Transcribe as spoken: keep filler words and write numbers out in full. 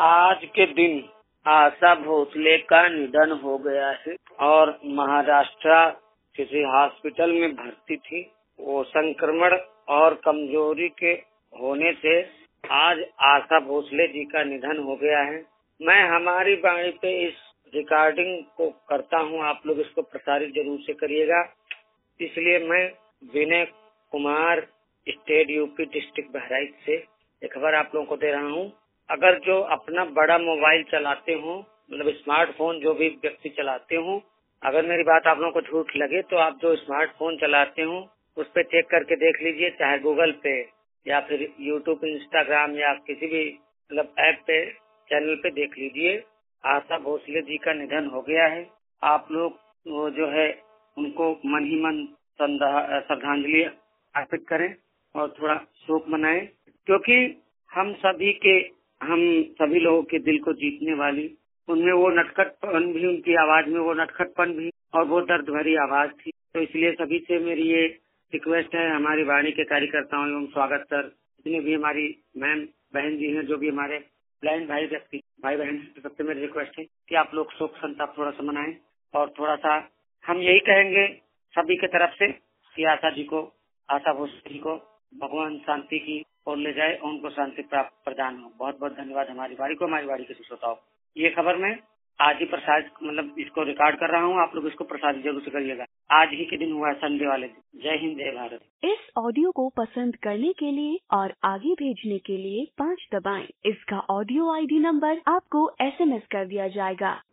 आज के दिन आशा भोसले का निधन हो गया है और महाराष्ट्र किसी हॉस्पिटल में भर्ती थी। वो संक्रमण और कमजोरी के होने से आज आशा भोसले जी का निधन हो गया है। मैं हमारी वाणी पे इस रिकॉर्डिंग को करता हूँ, आप लोग इसको प्रसारित जरूर से करिएगा। इसलिए मैं Vinay Kumar state UP district Bahraich से एक खबर आप लोगों को दे रहा हूँ। अगर जो अपना बड़ा मोबाइल चलाते हो, मतलब स्मार्टफोन जो भी व्यक्ति चलाते हो, अगर मेरी बात आप लोगों को झूठ लगे तो आप जो स्मार्टफोन चलाते हो उस पे चेक करके देख लीजिए, चाहे गूगल पे या फिर यूट्यूब, इंस्टाग्राम या किसी भी मतलब ऐप पे, चैनल पे देख लीजिए। आशा भोसले जी का निधन हो गया है। आप लोग वो जो है उनको मन ही मन श्रद्धांजलि अर्पित करें और थोड़ा शोक मनाएं, क्योंकि हम सभी के हम सभी लोगों के दिल को जीतने वाली, उनमें वो नटखटपन भी, उनकी आवाज में वो नटखटपन भी और वो दर्द भरी आवाज थी। तो इसलिए सभी से मेरी ये रिक्वेस्ट है, हमारी वाणी के कार्यकर्ताओं एवं स्वागत सर, जितने भी हमारी मैम बहन जी हैं, जो भी हमारे ब्लाइंड भाई व्यक्ति भाई बहन, तो सबसे मेरी रिक्वेस्ट है कि आप लोग शोक संताप थोड़ा सा मनाएं और थोड़ा सा हम यही कहेंगे सभी के तरफ से कि आशा जी को, आशा भोसले जी को भगवान शांति की ओर ले जाए और उनको शांति प्राप्त प्रदान हो। बहुत बहुत धन्यवाद हमारी वाणी को, हमारी वाणी के श्रोताओं। ये खबर मैं आज ही प्रसारित मतलब इसको रिकॉर्ड कर रहा हूँ, आप लोग इसको प्रसारित जरूर से करिएगा। आज ही के दिन हुआ है, संडे वाले दिन। जय हिंद, जय भारत। इस ऑडियो को पसंद करने के लिए और आगे भेजने के लिए पाँच दबाएं। इसका ऑडियो आईडी नंबर आपको एसएमएस कर दिया जाएगा।